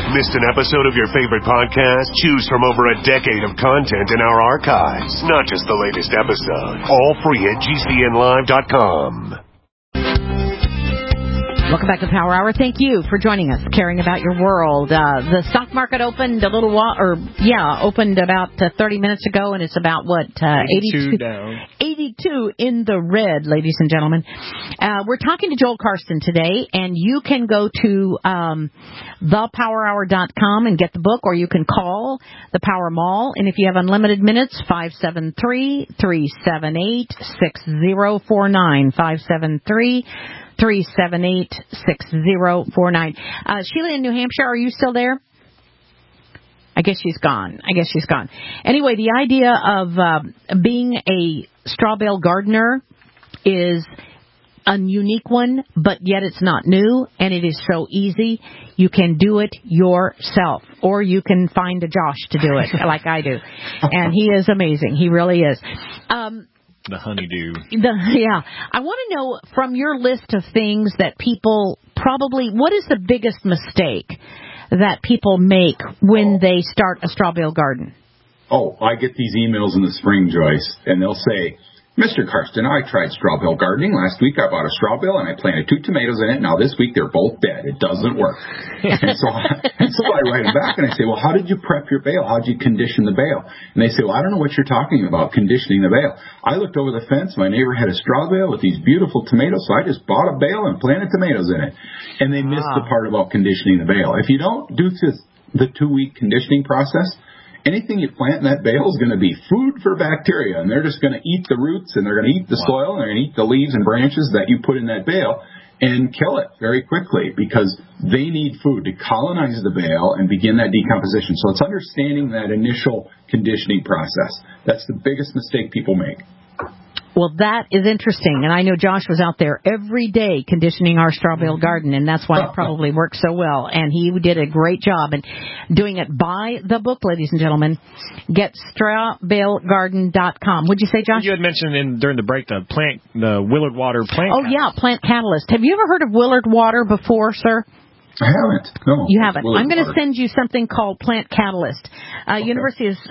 Missed an episode of your favorite podcast? Choose from over a decade of content in our archives. Not just the latest episode. All free at GCNlive.com. Welcome back to Power Hour. Thank you for joining us, caring about your world. The stock market opened opened about 30 minutes ago, and it's about, 82 down. 82 in the red, ladies and gentlemen. We're talking to Joel Karsten today, and you can go to thepowerhour.com and get the book, or you can call the Power Mall, and if you have unlimited minutes, 573-378-6049, 573-378-6049. Sheila in New Hampshire, are you still there? I guess she's gone. Anyway, the idea of being a straw bale gardener is a unique one, but yet it's not new, and it is so easy. You can do it yourself, or you can find a Josh to do it like I do. And he is amazing. He really is. The honeydew. I want to know from your list of things that people probably, what is the biggest mistake that people make when they start a straw bale garden? Oh, I get these emails in the spring, Joyce, and they'll say, Mr. Karsten, I tried straw bale gardening. Last week I bought a straw bale and I planted 2 tomatoes in it. Now this week they're both dead. It doesn't work. and so I write them back and I say, well, how did you prep your bale? How did you condition the bale? And they say, well, I don't know what you're talking about, conditioning the bale. I looked over the fence. My neighbor had a straw bale with these beautiful tomatoes, so I just bought a bale and planted tomatoes in it. And they missed the part about conditioning the bale. If you don't do the 2-week conditioning process, anything you plant in that bale is going to be food for bacteria, and they're just going to eat the roots, and they're going to eat the soil, and they're going to eat the leaves and branches that you put in that bale and kill it very quickly because they need food to colonize the bale and begin that decomposition. So it's understanding that initial conditioning process. That's the biggest mistake people make. Well, that is interesting, and I know Josh was out there every day conditioning our straw bale garden, and that's why it probably worked so well, and he did a great job. And doing it by the book, ladies and gentlemen, get strawbalegarden.com. What'd you say, Josh? You had mentioned during the break the Willard Water plant. Oh, yeah, Plant Catalyst. Have you ever heard of Willard Water before, sir? I haven't. No. You haven't. I'm going to send you something called Plant Catalyst. University of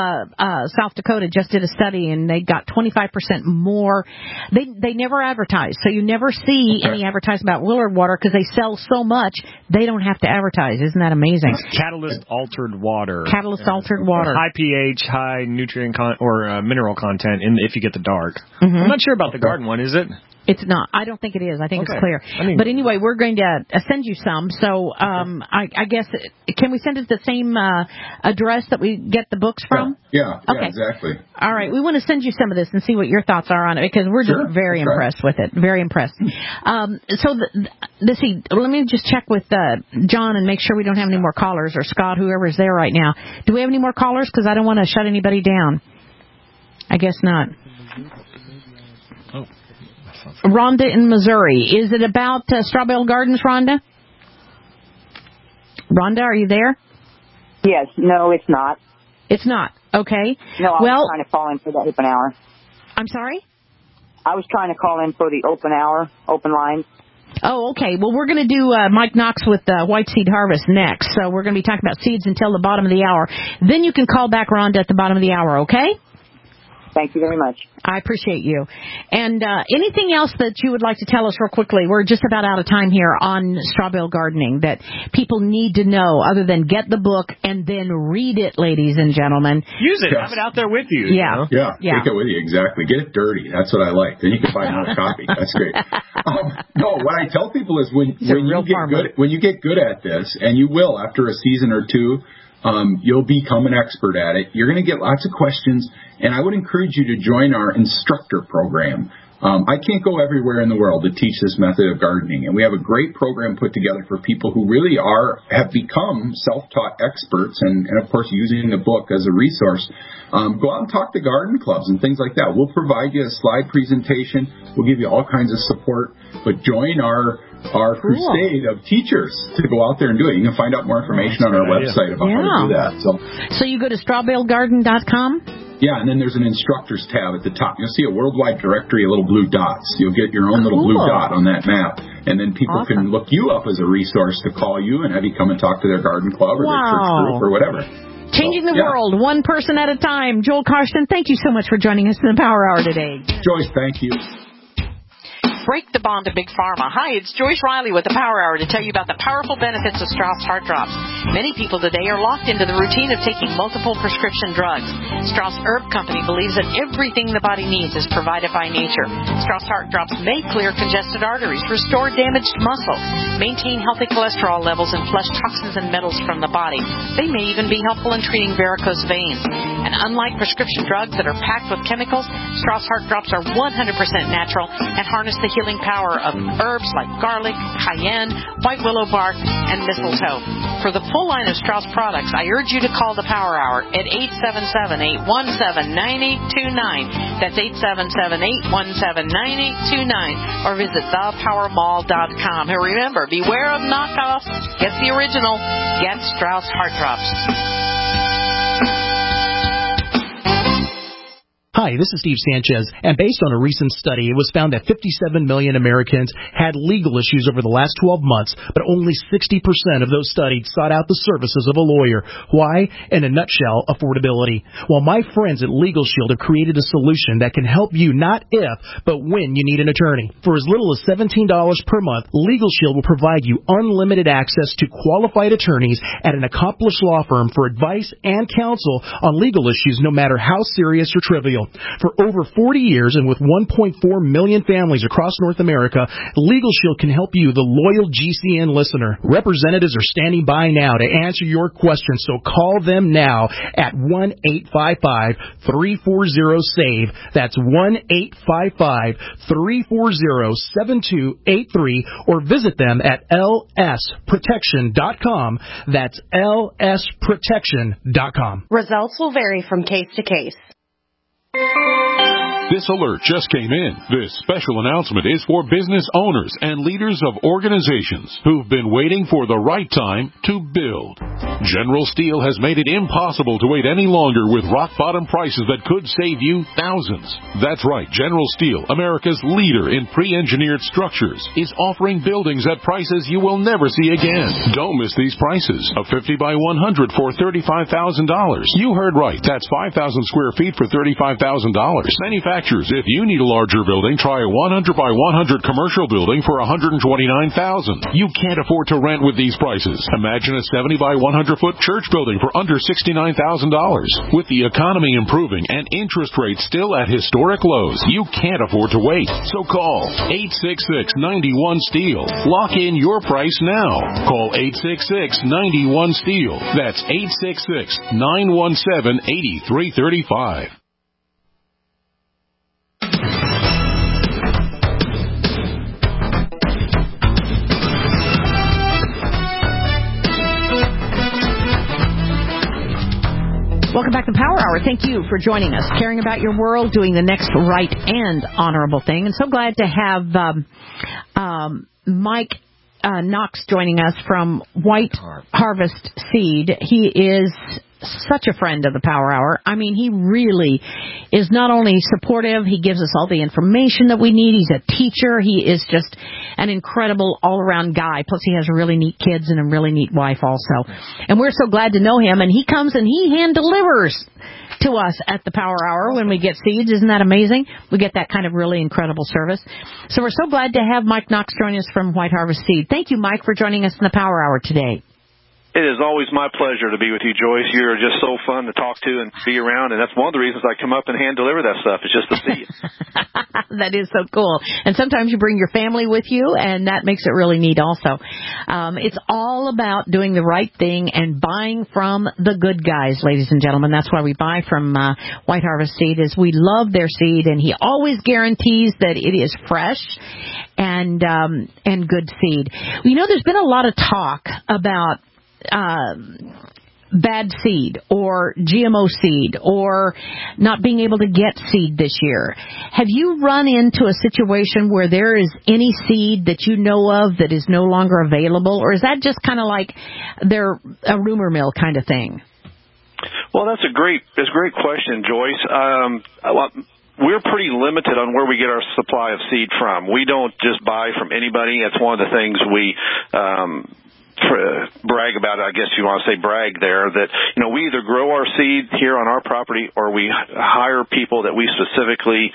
South Dakota just did a study, and they got 25% more. They never advertise, so you never see any advertisement about Willard Water because they sell so much, they don't have to advertise. Isn't that amazing? It's Catalyst Altered Water. Catalyst Altered Water. High pH, high nutrient mineral content if you get the dark. Mm-hmm. I'm not sure about the garden one, is it? It's not. I don't think it is. I think it's clear. But anyway, we're going to send you some. So I guess, can we send it to the same address that we get the books from? Yeah, okay. Exactly. All right. We want to send you some of this and see what your thoughts are on it because we're just very impressed with it. Very impressed. Let's see. Let me just check with John and make sure we don't have any more callers, or Scott, whoever's there right now. Do we have any more callers? Because I don't want to shut anybody down. I guess not. Rhonda in Missouri. Is it about straw bale gardens, Rhonda? Rhonda, are you there? Yes. No, it's not. It's not. Okay. No, I was trying to call in for the open hour. I'm sorry? I was trying to call in for the open hour, open line. Oh, okay. Well, we're going to do Mike Knox with White Seed Harvest next. So we're going to be talking about seeds until the bottom of the hour. Then you can call back Rhonda at the bottom of the hour, okay? Thank you very much. I appreciate you. And anything else that you would like to tell us real quickly? We're just about out of time here on straw bale gardening that people need to know other than get the book and then read it, ladies and gentlemen. Use it. Have it out there with you. Yeah. You know? Yeah. Take it with you. Exactly. Get it dirty. That's what I like. Then you can buy another copy. That's great. No, what I tell people is when you get good at this, and you will after a season or two, you'll become an expert at it. You're going to get lots of questions, and I would encourage you to join our instructor program. I can't go everywhere in the world to teach this method of gardening, and we have a great program put together for people who really have become self-taught experts, and of course using the book as a resource. Go out and talk to garden clubs and things like that. We'll provide you a slide presentation. We'll give you all kinds of support, but join our crusade of teachers to go out there and do it. You can find out more information on our website about how to do that. So you go to strawbalegarden.com? Yeah, and then there's an instructors tab at the top. You'll see a worldwide directory of little blue dots. You'll get your own little blue dot on that map. And then people can look you up as a resource to call you and have you come and talk to their garden club or their church group or whatever. Changing the world, one person at a time. Joel Karsten, thank you so much for joining us in the Power Hour today. Joyce, thank you. Break the bond to Big Pharma. Hi, it's Joyce Riley with the Power Hour to tell you about the powerful benefits of Strauss Heart Drops. Many people today are locked into the routine of taking multiple prescription drugs. Strauss Herb Company believes that everything the body needs is provided by nature. Strauss Heart Drops may clear congested arteries, restore damaged muscle, maintain healthy cholesterol levels, and flush toxins and metals from the body. They may even be helpful in treating varicose veins. And unlike prescription drugs that are packed with chemicals, Strauss Heart Drops are 100% natural and harness the healing power of herbs like garlic, cayenne, white willow bark, and mistletoe. For the full line of Strauss products, I urge you to call the Power Hour at 877-817-9829. That's 877-817-9829. Or visit thepowermall.com. And remember, beware of knockoffs. Get the original. Get Strauss Heart Drops. Hi, this is Steve Sanchez, and based on a recent study, it was found that 57 million Americans had legal issues over the last 12 months, but only 60% of those studied sought out the services of a lawyer. Why? In a nutshell, affordability. Well, my friends at Legal Shield have created a solution that can help you not if, but when you need an attorney. For as little as $17 per month, Legal Shield will provide you unlimited access to qualified attorneys at an accomplished law firm for advice and counsel on legal issues, no matter how serious or trivial. For over 40 years and with 1.4 million families across North America, Legal Shield can help you, the loyal GCN listener. Representatives are standing by now to answer your questions, so call them now at 1-855-340-SAVE. That's 1-855-340-7283, or visit them at lsprotection.com. That's lsprotection.com. Results will vary from case to case. This alert just came in. This special announcement is for business owners and leaders of organizations who've been waiting for the right time to build. General Steel has made it impossible to wait any longer with rock-bottom prices that could save you thousands. That's right. General Steel, America's leader in pre-engineered structures, is offering buildings at prices you will never see again. Don't miss these prices. A 50 by 100 for $35,000. You heard right. That's 5,000 square feet for $35,000. Manufacturers, if you need a larger building, try a 100 by 100 commercial building for $129,000. You can't afford to rent with these prices. Imagine a 70 by 100 foot church building for under $69,000. With the economy improving and interest rates still at historic lows, you can't afford to wait. So call 866-91-STEEL. Lock in your price now. Call 866-91-STEEL. That's 866-917-8335. Welcome back to Power Hour. Thank you for joining us, caring about your world, doing the next right and honorable thing. And so glad to have Mike Knox joining us from White Harvest Seed. He is such a friend of the Power Hour. I mean, he really is not only supportive, he gives us all the information that we need. He's a teacher. He is just an incredible all-around guy. Plus, he has really neat kids and a really neat wife also. And we're so glad to know him. And he comes and he hand-delivers to us at the Power Hour when we get seeds. Isn't that amazing? We get that kind of really incredible service. So we're so glad to have Mike Knox join us from White Harvest Seed. Thank you, Mike, for joining us in the Power Hour today. It is always my pleasure to be with you, Joyce. You're just so fun to talk to and be around, and that's one of the reasons I come up and hand deliver that stuff. It's just to see you. That is so cool. And sometimes you bring your family with you, and that makes it really neat also. It's all about doing the right thing and buying from the good guys, ladies and gentlemen. That's why we buy from White Harvest Seed, is we love their seed, and he always guarantees that it is fresh and good seed. You know, there's been a lot of talk about bad seed or GMO seed or not being able to get seed this year. Have you run into a situation where there is any seed that you know of that is no longer available, or is that just kind of like they're a rumor mill kind of thing? Well, that's a great question, Joyce. we're pretty limited on where we get our supply of seed from. We don't just buy from anybody. That's one of the things we brag about it, I guess you want to say brag there, that, we either grow our seed here on our property or we hire people that we specifically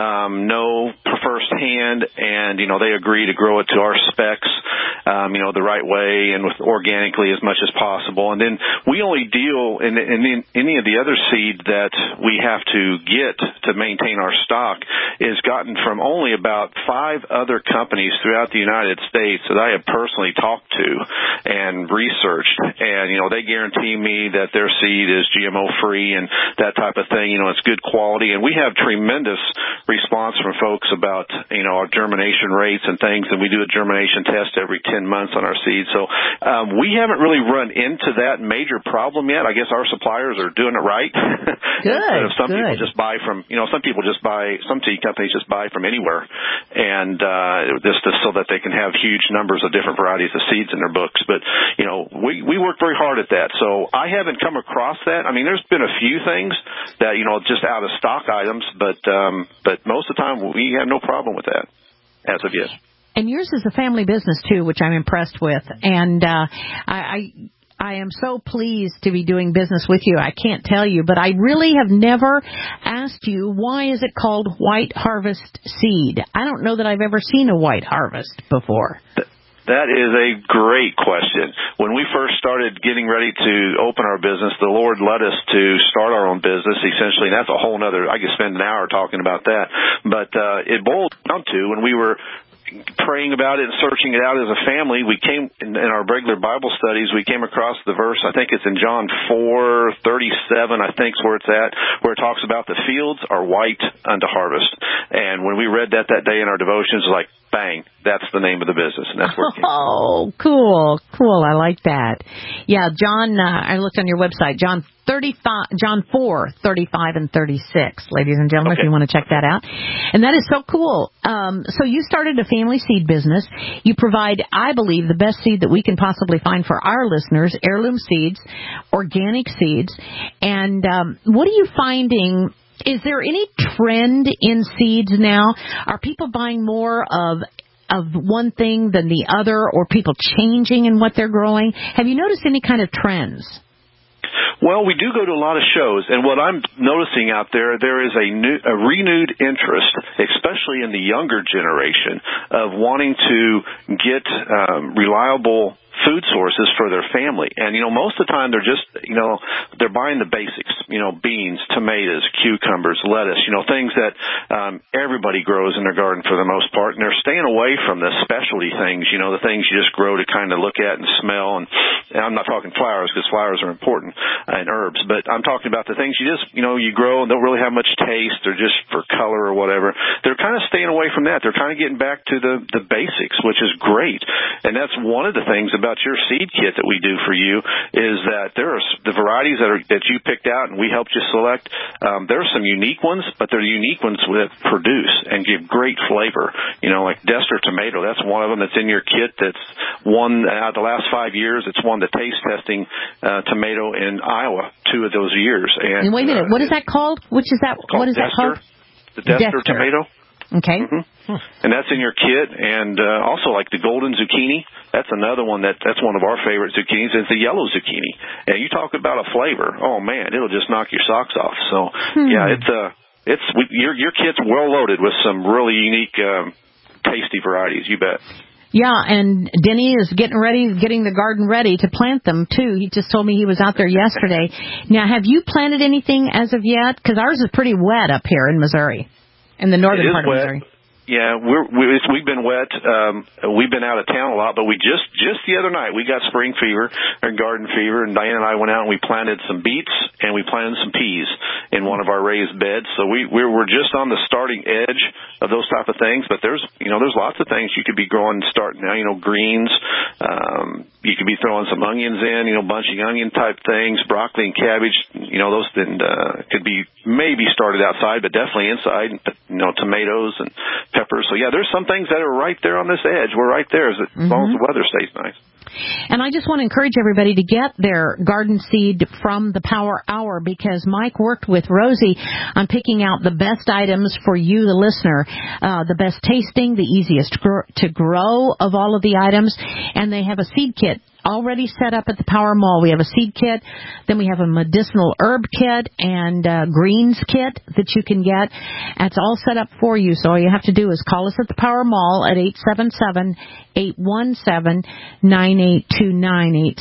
know firsthand, and, they agree to grow it to our specs, the right way and with organically as much as possible. And then we only deal in any of the other seed that we have to get to maintain our stock is gotten from only about 5 other companies throughout the United States that I have personally talked to and researched, and they guarantee me that their seed is GMO free and that type of thing. It's good quality, and we have tremendous response from folks about our germination rates and things, and we do a germination test every 10 months on our seed. So we haven't really run into that major problem yet. I guess our suppliers are doing it right. Good. People just buy from some seed companies just buy from anywhere, and just so that they can have huge numbers of different varieties of seeds in their books. But, we work very hard at that. So I haven't come across that. I mean, there's been a few things that, just out of stock items, but most of the time we have no problem with that as of yet. And yours is a family business, too, which I'm impressed with. And I am so pleased to be doing business with you. I can't tell you, but I really have never asked you, why is it called White Harvest Seed? I don't know that I've ever seen a White Harvest before. That is a great question. When we first started getting ready to open our business, the Lord led us to start our own business, essentially, and that's a whole nother, I could spend an hour talking about that. But it boiled down to, when we were praying about it and searching it out as a family, we came in our regular Bible studies, we came across the verse, I think it's in John 4:37, I think is where it's at, where it talks about the fields are white unto harvest. And when we read that day in our devotions, it was like, bang, that's the name of the business, and that's where it came from. Oh, cool. I like that. Yeah, John, I looked on your website, John 4:35 and 36, ladies and gentlemen, if you want to check that out. And that is so cool. So you started a family seed business. You provide, I believe, the best seed that we can possibly find for our listeners, heirloom seeds, organic seeds. And what are you finding? Is there any trend in seeds now? Are people buying more of one thing than the other, or people changing in what they're growing? Have you noticed any kind of trends? Well, we do go to a lot of shows, and what I'm noticing out there is a renewed interest, especially in the younger generation, of wanting to get reliable food sources for their family. And, most of the time they're just, they're buying the basics, beans, tomatoes, cucumbers, lettuce, things that everybody grows in their garden for the most part. And they're staying away from the specialty things, the things you just grow to kind of look at and smell. And I'm not talking flowers, because flowers are important, and herbs, but I'm talking about the things you just, you grow and don't really have much taste, or just for color or whatever. They're kind of staying away from that. They're kind of getting back to the basics, which is great. And that's one of the things about your seed kit that we do for you, is that there are the varieties that you picked out and we helped you select. There are some unique ones, but they're unique ones that produce and give great flavor. Like Dester tomato, that's one of them that's in your kit. That's won out the last 5 years. It's won the taste testing tomato in Iowa 2 of those years. And wait a minute, what is that called? Which is that? What is that called? The Dester tomato. Okay. Mm-hmm. And that's in your kit. And also like the golden zucchini, that's another one that's one of our favorite zucchinis. It's the yellow zucchini. And you talk about a flavor, oh man, it'll just knock your socks off. So yeah, your kit's well loaded with some really unique, tasty varieties. You bet. Yeah, and Denny is getting the garden ready to plant them, too. He just told me he was out there yesterday. Now, have you planted anything as of yet? Because ours is pretty wet up here in Missouri, in the northern part of Missouri. Yeah, we've been wet. We've been out of town a lot, but we just the other night we got spring fever and garden fever, and Diane and I went out and we planted some beets and we planted some peas in one of our raised beds. So we're just on the starting edge of those type of things. But there's lots of things you could be growing starting now. Greens. You could be throwing some onions in. Bunching onion type things, broccoli and cabbage. Those could be maybe started outside, but definitely inside. Tomatoes and peppers. So, yeah, there's some things that are right there on this edge. We're right there as long as the weather stays nice. And I just want to encourage everybody to get their garden seed from the Power Hour, because Mike worked with Rosie on picking out the best items for you, the listener, the best tasting, the easiest to grow of all of the items. And they have a seed kit already set up at the Power Mall. We have a seed kit, then we have a medicinal herb kit and greens kit that you can get. It's all set up for you, so all you have to do is call us at the Power Mall at 877-817-9829,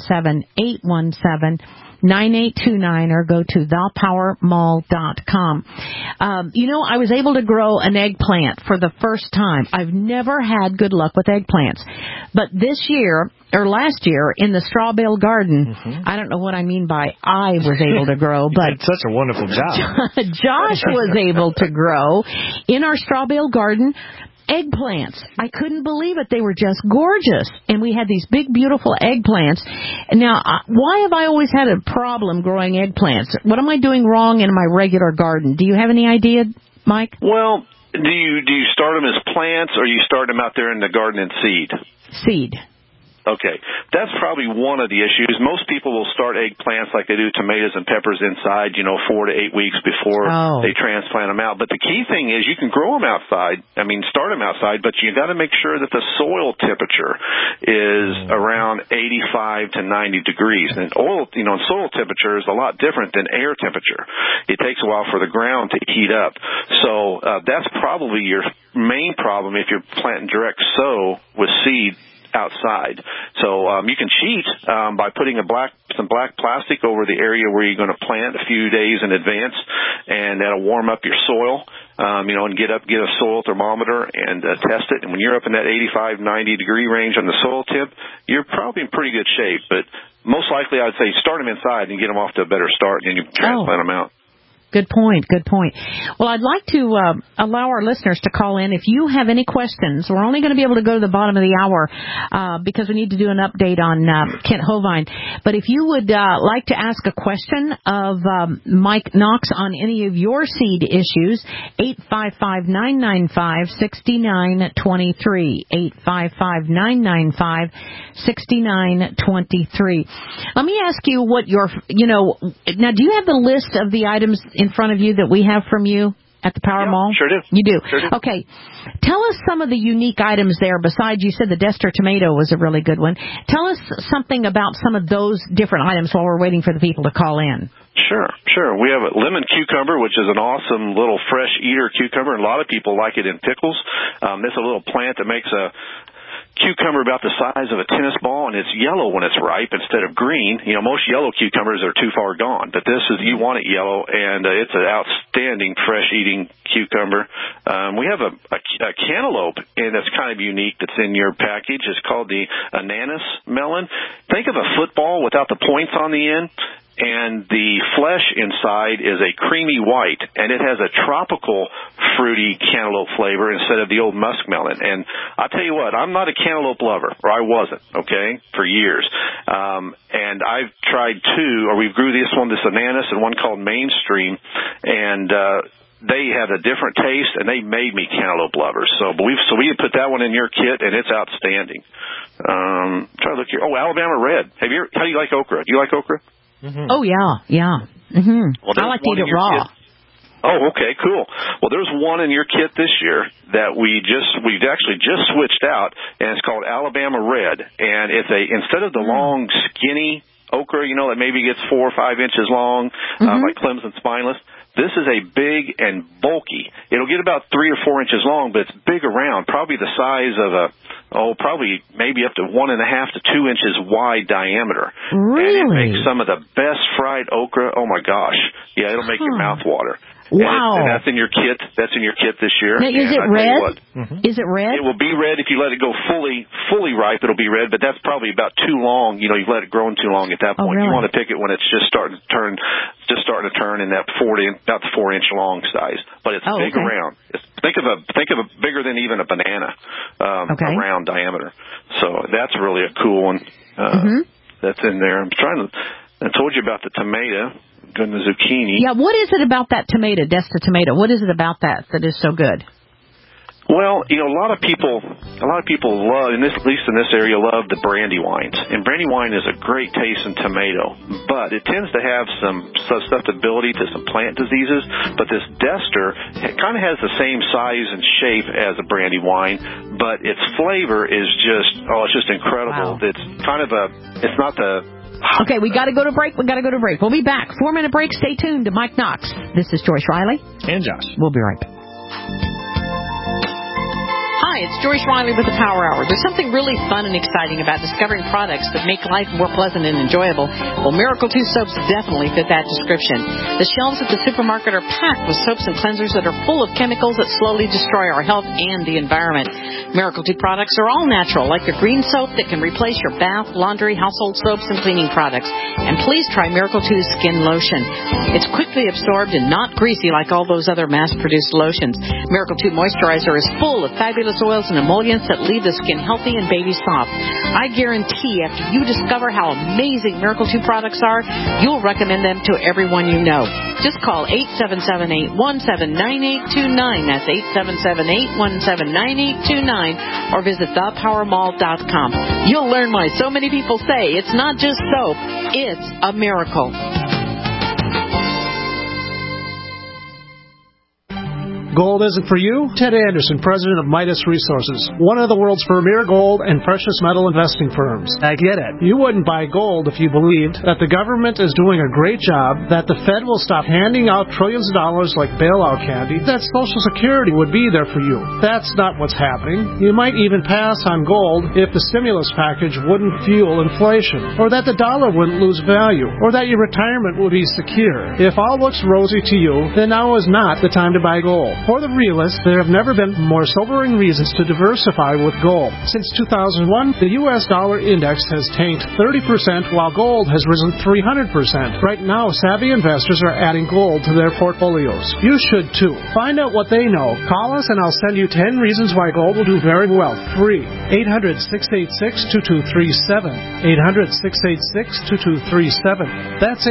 877-817-9829, or go to thepowermall.com. I was able to grow an eggplant for the first time. I've never had good luck with eggplants. But this year, or last year, in the straw bale garden, I don't know what I mean by I was able to grow, but such a wonderful job. Josh was able to grow in our straw bale garden eggplants. I couldn't believe it. They were just gorgeous. And we had these big, beautiful eggplants. Now, why have I always had a problem growing eggplants? What am I doing wrong in my regular garden? Do you have any idea, Mike? Well, do you start them as plants, or you start them out there in the garden in seed? Seed. Okay, that's probably one of the issues. Most people will start eggplants like they do tomatoes and peppers inside, 4 to 8 weeks before they transplant them out. But the key thing is you can grow them outside. Start them outside, but you got to make sure that the soil temperature is around 85 to 90 degrees. And soil temperature is a lot different than air temperature. It takes a while for the ground to heat up. So that's probably your main problem if you're planting direct sow with seed outside. So you can cheat by putting some black plastic over the area where you're going to plant a few days in advance, and that'll warm up your soil, and get a soil thermometer and test it. And when you're up in that 85, 90 degree range on the soil temp, you're probably in pretty good shape. But most likely I'd say start them inside and get them off to a better start, and then you transplant them out. Good point. Well, I'd like to allow our listeners to call in. If you have any questions, we're only going to be able to go to the bottom of the hour because we need to do an update on Kent Hovind. But if you would like to ask a question of Mike Knox on any of your seed issues, 855-995-6923, 855-995-6923. Let me ask you what now do you have the list of the items in front of you that we have from you at the Power Mall? Sure do. You do? Sure do. Okay. Tell us some of the unique items there. Besides, you said the Dester tomato was a really good one. Tell us something about some of those different items while we're waiting for the people to call in. Sure. We have a lemon cucumber, which is an awesome little fresh eater cucumber, and a lot of people like it in pickles. It's a little plant that makes a cucumber about the size of a tennis ball, and it's yellow when it's ripe instead of green. Most yellow cucumbers are too far gone, but you want it yellow, and it's an outstanding fresh eating cucumber. We have a cantaloupe, and that's kind of unique that's in your package. It's called the ananas melon. Think of a football without the points on the end. And the flesh inside is a creamy white, and it has a tropical fruity cantaloupe flavor instead of the old muskmelon. And I'll tell you what, I'm not a cantaloupe lover, or I wasn't, for years. And I've tried we grew this ananas and one called Mainstream, and they have a different taste, and they made me cantaloupe lovers. So we put that one in your kit, and it's outstanding. Try to look here. Oh, Alabama Red. How do you like okra? Do you like okra? Mm-hmm. Oh, yeah. Mm-hmm. Well, I like to eat it raw. Oh, okay, cool. Well, there's one in your kit this year that we've actually just switched out, and it's called Alabama Red. And it's instead of the long, skinny okra, that maybe gets 4 or 5 inches long, like Clemson spineless, this is a big and bulky. It'll get about 3 or 4 inches long, but it's big around, probably the size of probably maybe up to 1.5 to 2 inches wide diameter. Really? And it makes some of the best fried okra. Oh my gosh. Yeah, it'll make your mouth water. Wow. And that's in your kit. That's in your kit this year. Now, is it red? Is it red? It will be red if you let it go fully ripe. It'll be red, but that's probably about too long. You've let it grow too long at that point. Really? You want to pick it when it's just starting to turn in that about the 4 inch long size. But it's big around. Think of a bigger than even a banana, around diameter. So that's really a cool one. That's in there. I told you about the tomato. And the zucchini. Yeah, what is it about that tomato, Desta tomato? What is it about that is so good? Well, a lot of people love, at least in this area, love the brandy wines. And brandy wine is a great taste in tomato, but it tends to have some susceptibility to some plant diseases. But this Dester kind of has the same size and shape as a brandy wine, but its flavor is it's just incredible. Wow. It's kind of it's not the... Okay, we got to go to break. We'll be back. 4-minute break. Stay tuned to Mike Knox. This is Joyce Riley. And Josh. We'll be right back. Hi, it's Joyce Riley with the Power Hour. There's something really fun and exciting about discovering products that make life more pleasant and enjoyable. Well, Miracle 2 soaps definitely fit that description. The shelves at the supermarket are packed with soaps and cleansers that are full of chemicals that slowly destroy our health and the environment. Miracle 2 products are all natural, like the green soap that can replace your bath, laundry, household soaps, and cleaning products. And please try Miracle 2's skin lotion. It's quickly absorbed and not greasy like all those other mass-produced lotions. Miracle 2 moisturizer is full of fabulous oils and emollients that leave the skin healthy and baby soft. I guarantee after you discover how amazing Miracle 2 products are, you'll recommend them to everyone you know. Just call 877-817-9829. That's 877-817-9829, or visit thepowermall.com. You'll learn why so many people say it's not just soap, it's a miracle. Gold isn't for you? Ted Anderson, president of Midas Resources, one of the world's premier gold and precious metal investing firms. I get it. You wouldn't buy gold if you believed that the government is doing a great job, that the Fed will stop handing out trillions of dollars like bailout candy, that Social Security would be there for you. That's not what's happening. You might even pass on gold if the stimulus package wouldn't fuel inflation, or that the dollar wouldn't lose value, or that your retirement would be secure. If all looks rosy to you, then now is not the time to buy gold. For the realists, there have never been more sobering reasons to diversify with gold. Since 2001, the U.S. dollar index has tanked 30%, while gold has risen 300%. Right now, savvy investors are adding gold to their portfolios. You should too. Find out what they know. Call us and I'll send you 10 reasons why gold will do very well. Free. 800-686-2237. 800-686-2237. That's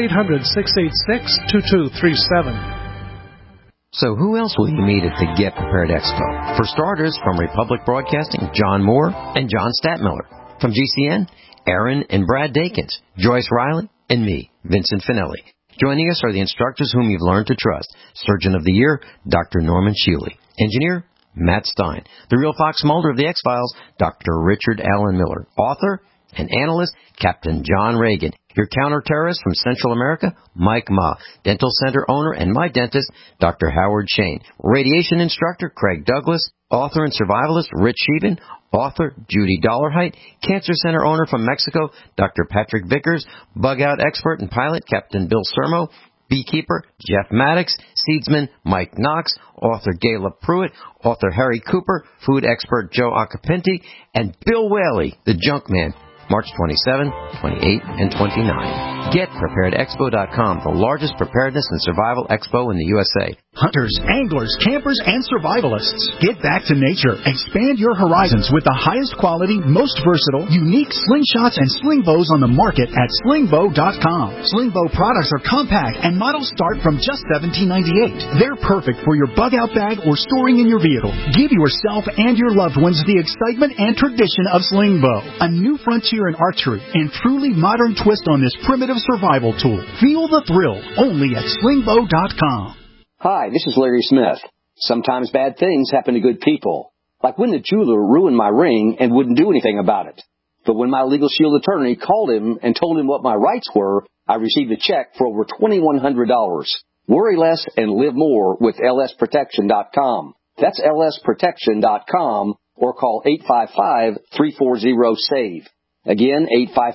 800-686-2237. So who else will you meet at the Get Prepared Expo? For starters, from Republic Broadcasting, John Moore and John Statmiller. From GCN, Aaron and Brad Dakins, Joyce Riley, and me, Vincent Finelli. Joining us are the instructors whom you've learned to trust. Surgeon of the Year, Dr. Norman Shealy. Engineer, Matt Stein. The real Fox Mulder of the X-Files, Dr. Richard Allen Miller. Author and analyst, Captain John Reagan. Your counterterrorist from Central America, Mike Ma. Dental Center owner and my dentist, Dr. Howard Shane. Radiation instructor, Craig Douglas. Author and survivalist, Rich Sheevan. Author, Judy Dollarhite. Cancer Center owner from Mexico, Dr. Patrick Vickers. Bug out expert and pilot, Captain Bill Sermo. Beekeeper, Jeff Maddox. Seedsman, Mike Knox. Author, Gayla Pruitt. Author, Harry Cooper. Food expert, Joe Acapinti. And Bill Whaley, the junk man. March 27, 28, and 29. GetPreparedExpo.com, the largest preparedness and survival expo in the USA. Hunters, anglers, campers, and survivalists. Get back to nature. Expand your horizons with the highest quality, most versatile, unique slingshots and sling bows on the market at slingbow.com. Slingbow products are compact and models start from just $17.98. They're perfect for your bug out bag or storing in your vehicle. Give yourself and your loved ones the excitement and tradition of Slingbow, a new frontier in archery and truly modern twist on this primitive survival tool. Feel the thrill only at slingbow.com. Hi, this is Larry Smith. Sometimes bad things happen to good people. Like when the jeweler ruined my ring and wouldn't do anything about it. But when my Legal Shield attorney called him and told him what my rights were, I received a check for over $2,100. Worry less and live more with lsprotection.com. That's lsprotection.com, or call 855-340-SAVE. Again,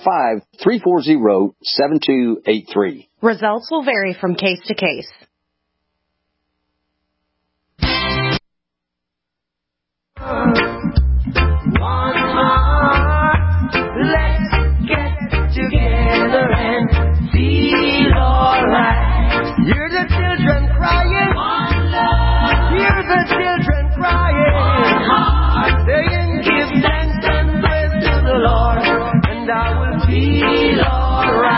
855-340-7283. Results will vary from case to case. Let's get together and feel alright. Hear the children crying. One love. Hear the children crying. One heart. Saying, give thanks and praise to the Lord, and I will feel alright.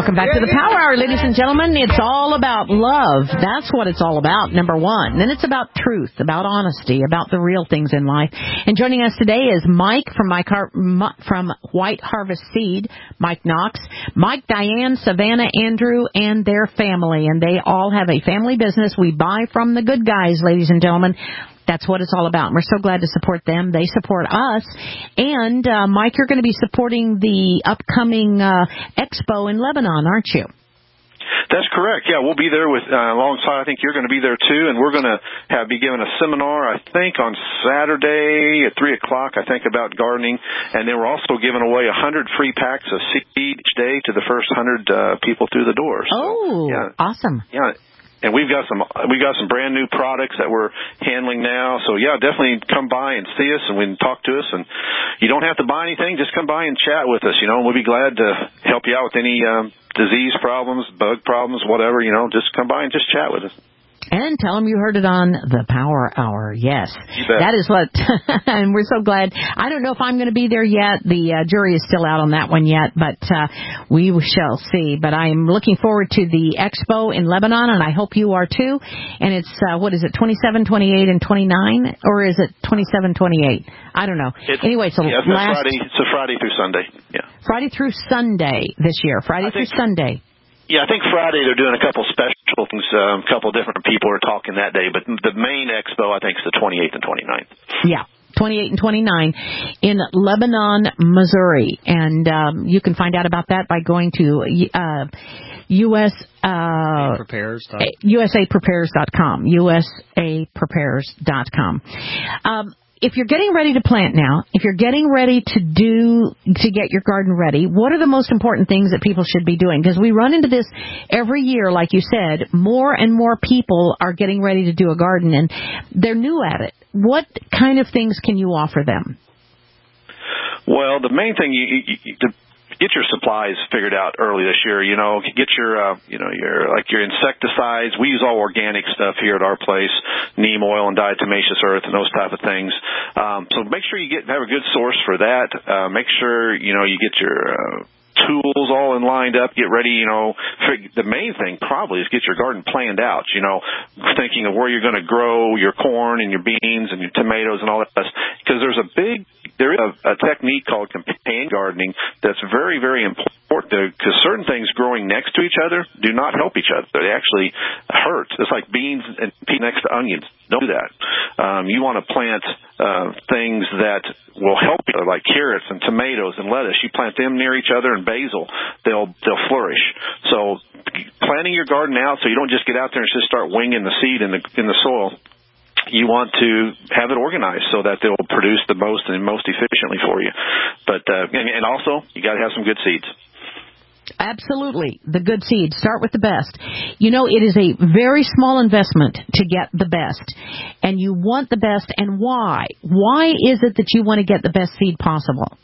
Welcome back to the Power Hour, ladies and gentlemen. It's all about love. That's what it's all about, number one. Then it's about truth, about honesty, about the real things in life. And joining us today is Mike from White Harvest Seed, Mike Knox, Mike, Diane, Savannah, Andrew, and their family. And they all have a family business. We buy from the good guys, ladies and gentlemen. That's what it's all about. And we're so glad to support them. They support us. And, Mike, you're going to be supporting the upcoming expo in Lebanon, aren't you? That's correct. Yeah, we'll be there with alongside. I think you're going to be there too, and we're going to be giving a seminar. I think on Saturday at 3:00. I think about gardening, and then we're also giving away 100 free packs of seed each day to the first 100 people through the door. So, yeah. Awesome. Yeah. And we've got some brand new products that we're handling now. So yeah, definitely come by and see us and we can talk to us. And you don't have to buy anything; just come by and chat with us. We'll be glad to help you out with any disease problems, bug problems, whatever. Just come by and just chat with us. And tell them you heard it on the Power Hour. Yes, that is what, and we're so glad. I don't know if I'm going to be there yet. The jury is still out on that one yet, but we shall see. But I'm looking forward to the expo in Lebanon, and I hope you are too. And it's, 27, 28, and 29? Or is it 27, 28? I don't know. Anyway, so it's a Friday through Sunday. Yeah. Friday through Sunday this year. Sunday. Yeah, I think Friday they're doing a couple special things. A couple different people are talking that day, but the main expo I think is the 28th and 29th. Yeah. 28 and 29 in Lebanon, Missouri. And you can find out about that by going to USAPrepares.com. USAPrepares.com. If you're getting ready to plant now, if you're getting ready to get your garden ready, what are the most important things that people should be doing? Because we run into this every year, like you said, more and more people are getting ready to do a garden and they're new at it. What kind of things can you offer them? Well, the main thing to get your supplies figured out early this year. Get your insecticides. We use all organic stuff here at our place, neem oil and diatomaceous earth and those type of things. So make sure you have a good source for that. Make sure, you get your tools all lined up, get ready, the main thing probably is get your garden planned out, thinking of where you're going to grow your corn and your beans and your tomatoes and all that stuff. Because there is a technique called companion gardening that's very, very important because certain things growing next to each other do not help each other. They actually hurt. It's like beans and peas next to onions. Don't do that. You want to plant things that will help you, like carrots and tomatoes and lettuce. You plant them near each other and basil, they'll flourish. So planting your garden out so you don't just get out there and just start winging the seed in the soil. You want to have it organized so that they'll produce the most and most efficiently for you. But and also you got to have some good seeds. Absolutely. The good seeds. Start with the best. It is a very small investment to get the best. And you want the best. And why? Why is it that you want to get the best seed possible?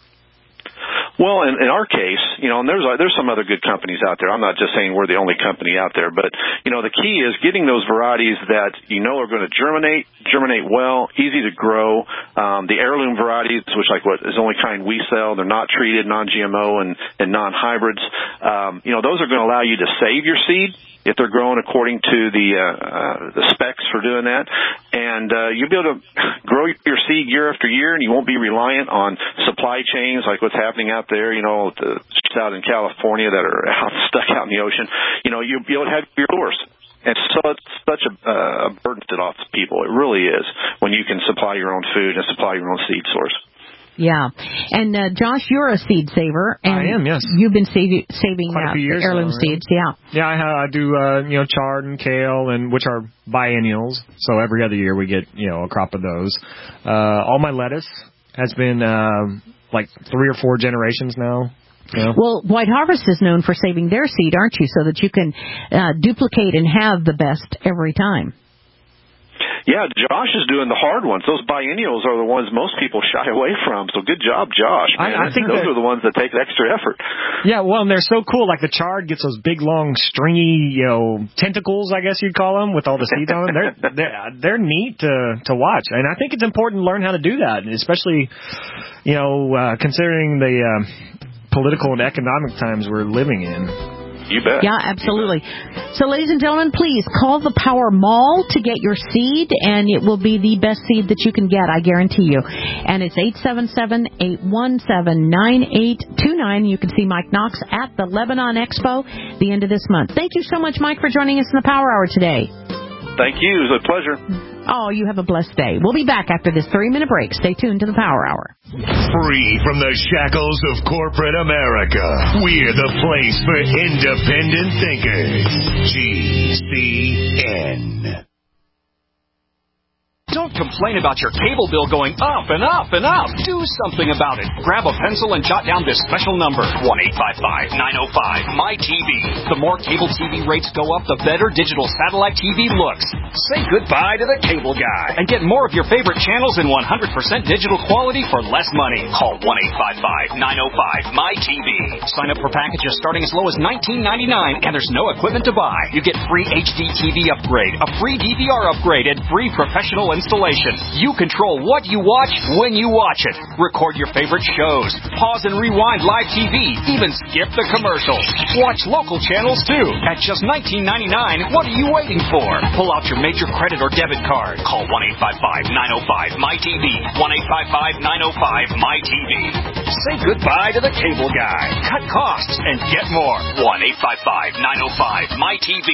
Well, in our case, and there's some other good companies out there. I'm not just saying we're the only company out there, but, the key is getting those varieties that are going to germinate well, easy to grow. The heirloom varieties, which is the only kind we sell, they're not treated, non-GMO and non-hybrids. Those are going to allow you to save your seed if they're growing according to the specs for doing that. And you'll be able to grow your seed year after year, and you won't be reliant on supply chains like what's happening out there, out in California that are stuck out in the ocean. You'll be able to have your source. And so it's such a burden off people. It really is when you can supply your own food and supply your own seed source. Yeah. And, Josh, you're a seed saver. And I am, yes. You've been saving heirloom seeds, yeah. Yeah, I do, chard and kale, which are biennials. So every other year we get, a crop of those. All my lettuce has been, 3 or 4 generations now. Yeah. Well, White Harvest is known for saving their seed, aren't you, so that you can duplicate and have the best every time. Yeah, Josh is doing the hard ones. Those biennials are the ones most people shy away from. So good job, Josh. Man. I think those are the ones that take extra effort. Yeah, well, and they're so cool. Like the chard gets those big, long, stringy, tentacles, I guess you'd call them, with all the seeds on them. They're neat to watch, and I think it's important to learn how to do that, especially, considering political and economic times we're living in. You bet. Yeah, absolutely. So, ladies and gentlemen, please call the Power Mall to get your seed, and it will be the best seed that you can get, I guarantee you. And it's 877-817-9829. You can see Mike Knox at the Lebanon Expo the end of this month. Thank you so much, Mike, for joining us in the Power Hour today. Thank you. It was a pleasure. Oh, you have a blessed day. We'll be back after this 3-minute break. Stay tuned to the Power Hour. Free from the shackles of corporate America, we're the place for independent thinkers. GCN. Don't complain about your cable bill going up and up and up. Do something about it. Grab a pencil and jot down this special number, 1-855-905-MY-TV. The more cable TV rates go up, the better digital satellite TV looks. Say goodbye to the cable guy and get more of your favorite channels in 100% digital quality for less money. Call 1-855-905-MY-TV. Sign up for packages starting as low as $19.99, and there's no equipment to buy. You get free HD TV upgrade, a free DVR upgrade, and free professional installation. You control what you watch when you watch it. Record your favorite shows. Pause and rewind live TV. Even skip the commercials. Watch local channels too. At just $19.99, what are you waiting for? Pull out your major credit or debit card. Call 1-855-905-MY-TV. 1-855-905-MY-TV. Say goodbye to the cable guy. Cut costs and get more. 1-855-905-MY-TV.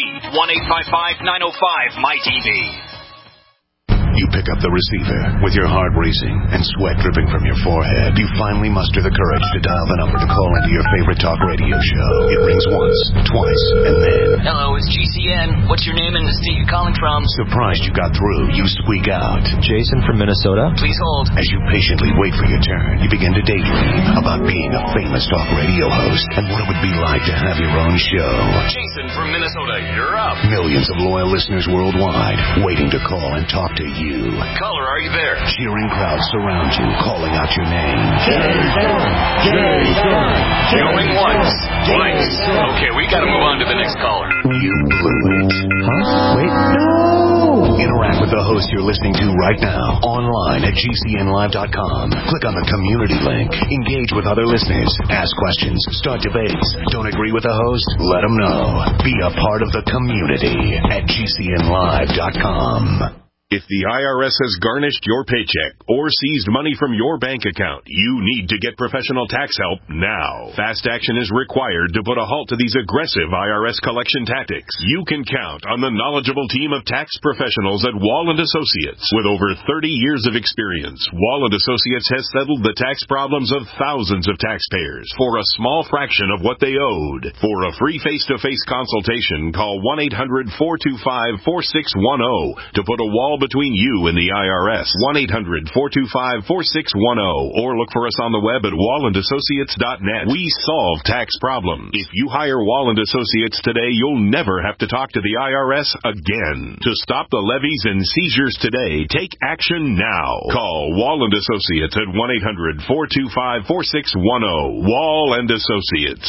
1-855-905-MY-TV. You pick up the receiver with your heart racing and sweat dripping from your forehead. You finally muster the courage to dial the number to call into your favorite talk radio show. It rings once, twice, and then... Hello, it's GCN. What's your name and the state you're calling from? Surprised you got through, you squeak out. Jason from Minnesota. Please hold. As you patiently wait for your turn, you begin to daydream about being a famous talk radio host and what it would be like to have your own show. Jason from Minnesota, you're up. Millions of loyal listeners worldwide waiting to call and talk to you. Caller, are you there? Cheering crowds surround you, calling out your name. Jason! Jason! Going once, twice. Okay, we gotta move on to the next caller. You blew it. Huh? Wait, no! Interact with the host you're listening to right now, online at GCNlive.com. Click on the community link. Engage with other listeners. Ask questions. Start debates. Don't agree with the host? Let them know. Be a part of the community at GCNlive.com. If the IRS has garnished your paycheck or seized money from your bank account, you need to get professional tax help now. Fast action is required to put a halt to these aggressive IRS collection tactics. You can count on the knowledgeable team of tax professionals at Wall & Associates. With over 30 years of experience, Wall & Associates has settled the tax problems of thousands of taxpayers for a small fraction of what they owed. For a free face-to-face consultation, call 1-800-425-4610 to put a wall between you and the IRS. 1-800-425-4610 or look for us on the web at wallandassociates.net. We solve tax problems. If you hire Wall & Associates today, you'll never have to talk to the IRS again. To stop the levies and seizures today, take action now. Call Wall & Associates at 1-800-425-4610. Wall & Associates.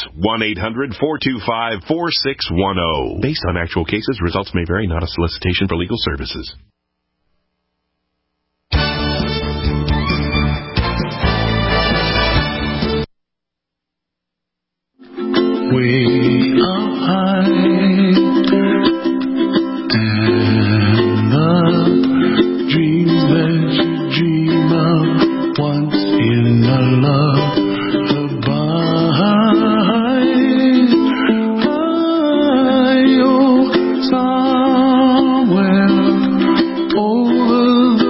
1-800-425-4610. Based on actual cases, results may vary, not a solicitation for legal services. Way up high, and the dreams that you dream of once in a lullaby. Oh, somewhere over the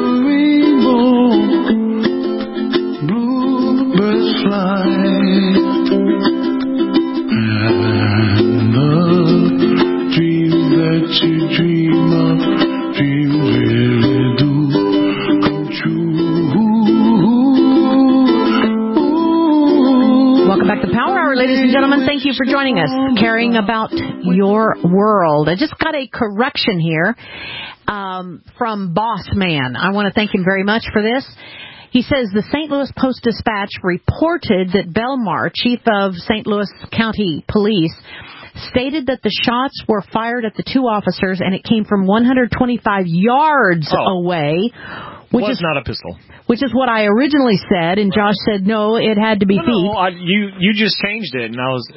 rainbow, bluebirds fly. You dream of, dreams really do come true. Welcome back to Power Hour, ladies and gentlemen. Thank you for joining us, caring about your world. I just got a correction here from Boss Man. I want to thank him very much for this. He says the St. Louis Post-Dispatch reported that Belmar, chief of St. Louis County Police, stated that the shots were fired at the two officers and it came from 125 yards away, was not a pistol. Which is what I originally said, and Josh said, no, it had to be feet. No, you just changed it, and I was...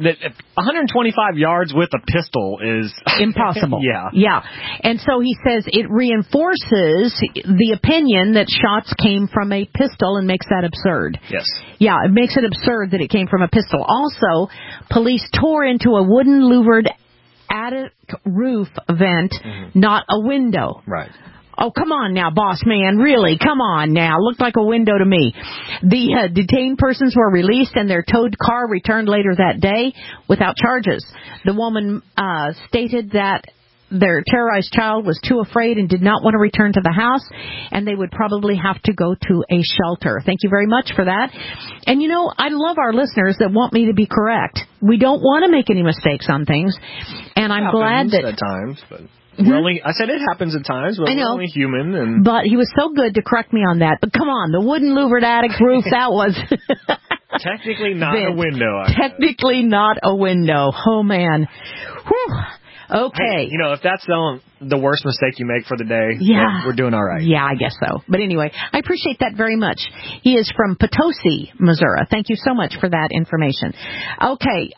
125 yards with a pistol is... impossible. Yeah. Yeah. And so he says it reinforces the opinion that shots came from a pistol and makes that absurd. Yes. Yeah, it makes it absurd that it came from a pistol. Also, police tore into a wooden louvered attic roof vent, not a window. Right. Oh, come on now, boss man. Really, come on now. Looked like a window to me. The detained persons were released and their towed car returned later that day without charges. The woman stated that their terrorized child was too afraid and did not want to return to the house, and they would probably have to go to a shelter. Thank you very much for that. And, you know, I love our listeners that want me to be correct. We don't want to make any mistakes on things, and I'm glad that... at times, but... I said it happens at times, but we're only human. And But he was so good to correct me on that. But come on, the wooden louvered attic roof, that was... technically not a window. Technically not a window. Oh, man. Whew. Okay. Hey, you know, if that's the worst mistake you make for the day, we're doing all right. Yeah, I guess so. But anyway, I appreciate that very much. He is from Potosi, Missouri. Thank you so much for that information. Okay.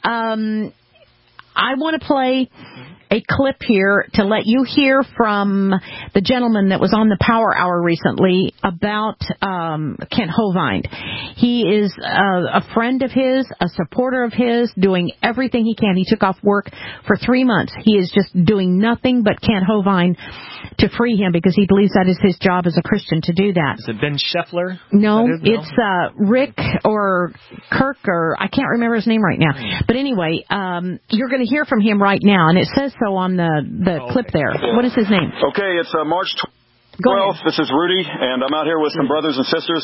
I want to play a clip here to let you hear from the gentleman that was on the Power Hour recently about Kent Hovind. He is a friend of his, a supporter of his, doing everything he can. He took off work for 3 months. He is just doing nothing but Kent Hovind to free him because he believes that is his job as a Christian to do that. Is it Ben Scheffler? No, it's Rick or Kirk, or I can't remember his name right now. But anyway, you're going to hear from him right now, and it says so on the clip there. What is his name? Okay, it's March 12th. This is Rudy, and I'm out here with some brothers and sisters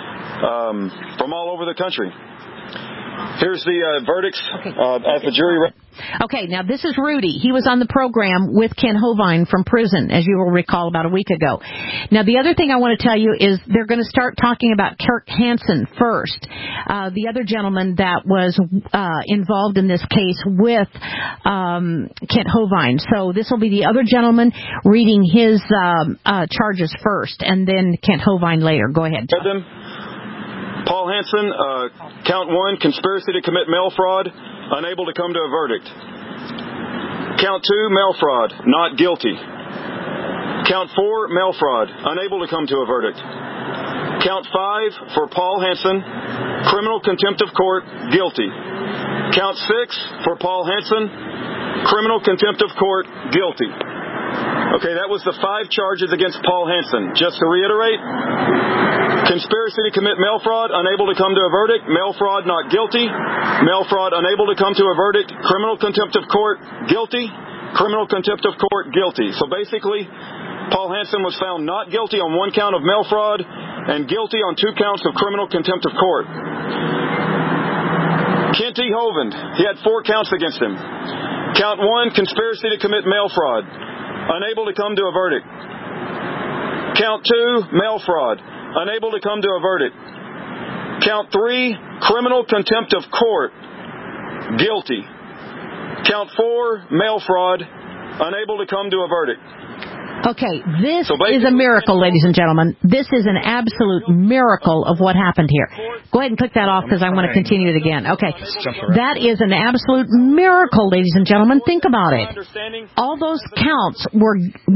from all over the country. Here's the verdicts at the jury. Okay, now this is Rudy. He was on the program with Ken Hovind from prison, as you will recall, about a week ago. Now, the other thing I want to tell you is they're going to start talking about Kirk Hansen first, the other gentleman that was involved in this case with Kent Hovind. So this will be the other gentleman reading his charges first, and then Kent Hovind later. Go ahead. Paul Hansen, count 1, conspiracy to commit mail fraud, unable to come to a verdict. Count 2, mail fraud, not guilty. Count 4, mail fraud, unable to come to a verdict. Count 5 for Paul Hansen, criminal contempt of court, guilty. Count 6 for Paul Hansen, criminal contempt of court, guilty. Okay, that was the 5 charges against Paul Hansen. Just to reiterate, conspiracy to commit mail fraud, unable to come to a verdict. Mail fraud, not guilty. Mail fraud, unable to come to a verdict. Criminal contempt of court, guilty. Criminal contempt of court, guilty. So basically, Paul Hansen was found not guilty on 1 count of mail fraud and guilty on 2 counts of criminal contempt of court. Kent E. Hovind, he had 4 counts against him. Count 1, conspiracy to commit mail fraud, unable to come to a verdict. Count 2, mail fraud, unable to come to a verdict. Count 3, criminal contempt of court, guilty. Count 4, mail fraud, unable to come to a verdict. Okay, this is a miracle, ladies and gentlemen. This is an absolute miracle of what happened here. Go ahead and click that off because I want to continue it again. Okay, that is an absolute miracle, ladies and gentlemen. Think about it. All those counts were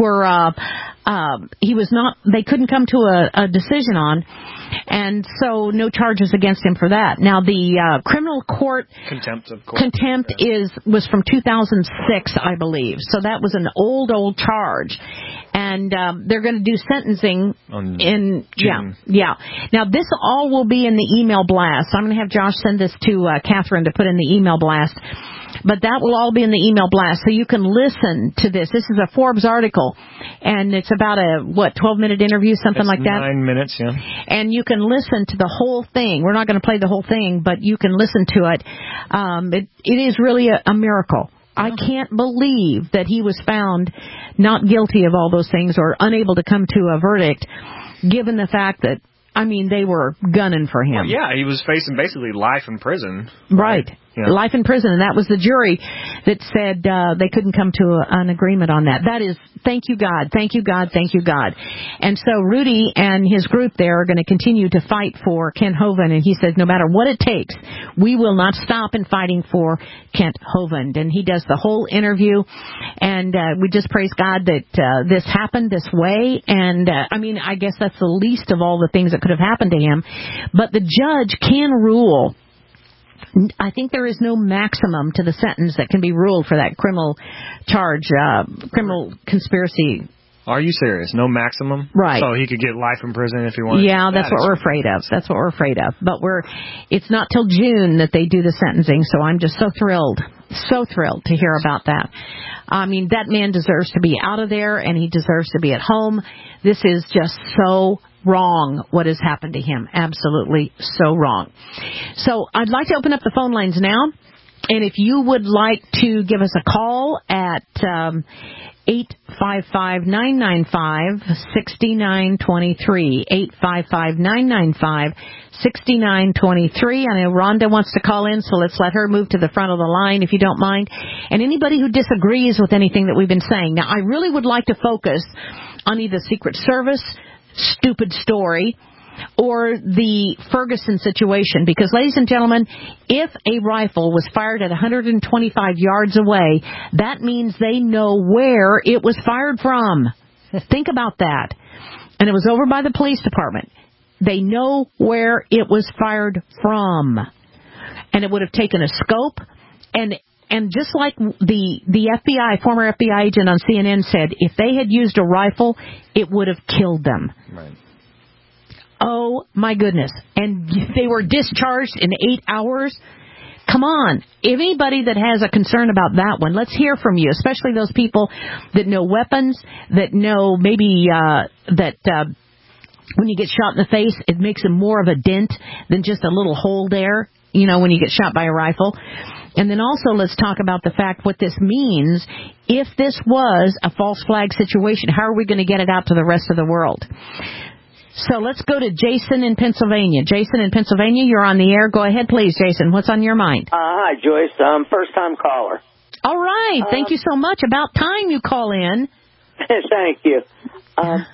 they couldn't come to a decision on, and so no charges against him for that. Now the criminal court contempt was from 2006, I believe. So that was an old charge. And they're going to do sentencing in June. Yeah. Now, this all will be in the email blast. I'm going to have Josh send this to Catherine to put in the email blast. But that will all be in the email blast, so you can listen to this. This is a Forbes article, and it's about a 12-minute interview, something like that. 9 minutes, yeah. And you can listen to the whole thing. We're not going to play the whole thing, but you can listen to it. It is really a miracle. I can't believe that he was found not guilty of all those things or unable to come to a verdict, given the fact that, they were gunning for him. Well, yeah, he was facing basically life in prison. Right. Yeah. Life in prison, and that was the jury that said they couldn't come to an agreement on that. That is, thank you, God, thank you, God, thank you, God. And so Rudy and his group there are going to continue to fight for Kent Hovind, and he says no matter what it takes, we will not stop in fighting for Kent Hovind. And he does the whole interview, and we just praise God that this happened this way. And I guess that's the least of all the things that could have happened to him. But the judge can rule. I think there is no maximum to the sentence that can be ruled for that criminal charge, criminal conspiracy. Are you serious? No maximum? Right. So he could get life in prison if he wanted? Yeah, that's what we're afraid of. That's what we're afraid of. But it's not till June that they do the sentencing, so I'm just so thrilled to hear about that. I mean, that man deserves to be out of there, and he deserves to be at home. This is just so wrong what has happened to him. Absolutely so wrong. So I'd like to open up the phone lines now. And if you would like to give us a call at 855-995-6923, 855-995-6923. I know Rhonda wants to call in, so let's let her move to the front of the line if you don't mind. And anybody who disagrees with anything that we've been saying. Now, I really would like to focus on either Secret Service stupid story or the Ferguson situation, because, ladies and gentlemen, if a rifle was fired at 125 yards away, that means they know where it was fired from. Think about that. And it was over by the police department. They know where it was fired from. And it would have taken a scope, and just like the FBI, former FBI agent on CNN said, if they had used a rifle, it would have killed them. Right. Oh, my goodness. And they were discharged in 8 hours? Come on. Anybody that has a concern about that one, let's hear from you, especially those people that know weapons, that know maybe that when you get shot in the face, it makes a more of a dent than just a little hole there, when you get shot by a rifle. And then also let's talk about the fact what this means. If this was a false flag situation, how are we going to get it out to the rest of the world? So let's go to Jason in Pennsylvania. Jason in Pennsylvania, you're on the air. Go ahead, please, Jason. What's on your mind? Hi, Joyce. First-time caller. All right. Thank you so much. About time you call in. Thank you. I'm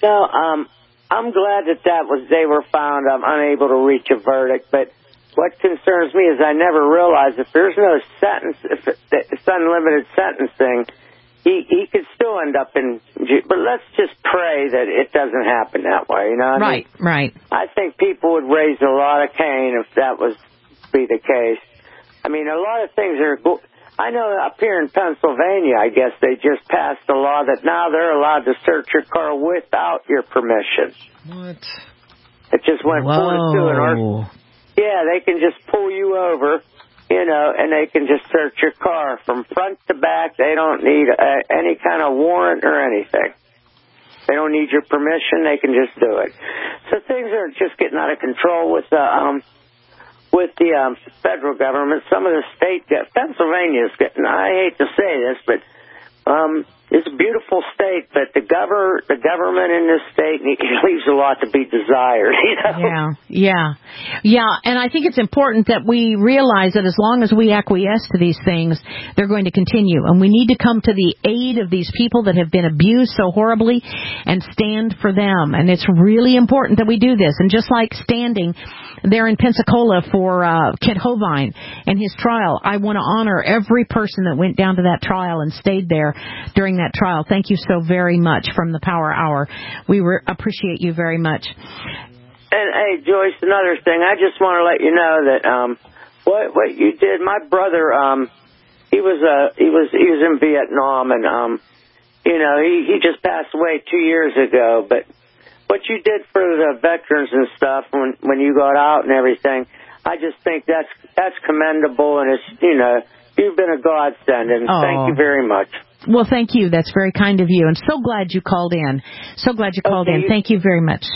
glad that they were found unable to reach a verdict, but what concerns me is I never realized if there's no sentence, if it's unlimited sentencing, he could still end up in jail. But let's just pray that it doesn't happen that way, Right, right. I think people would raise a lot of Cain if that was to be the case. I mean, a lot of things are... I know up here in Pennsylvania, I guess they just passed a law that now they're allowed to search your car without your permission. What? It just went 4-2 Yeah, they can just pull you over, and they can just search your car from front to back. They don't need any kind of warrant or anything. They don't need your permission. They can just do it. So things are just getting out of control with the federal government. Some of the Pennsylvania is getting, I hate to say this, but it's a beautiful state, but the government in this state leaves a lot to be desired. Yeah. And I think it's important that we realize that as long as we acquiesce to these things, they're going to continue. And we need to come to the aid of these people that have been abused so horribly and stand for them. And it's really important that we do this. And just like standing there in Pensacola for Kent Hovind and his trial, I want to honor every person that went down to that trial and stayed there during that trial. Thank you so very much from the Power Hour. We appreciate you very much. And hey, Joyce, another thing, I just want to let you know that what you did. My brother, he was in Vietnam, and he just passed away 2 years ago. But what you did for the veterans and stuff when you got out and everything, I just think that's commendable, and it's you've been a godsend, and thank you very much. Well, thank you. That's very kind of you, and so glad you called in. So glad you called in. Thank you very much.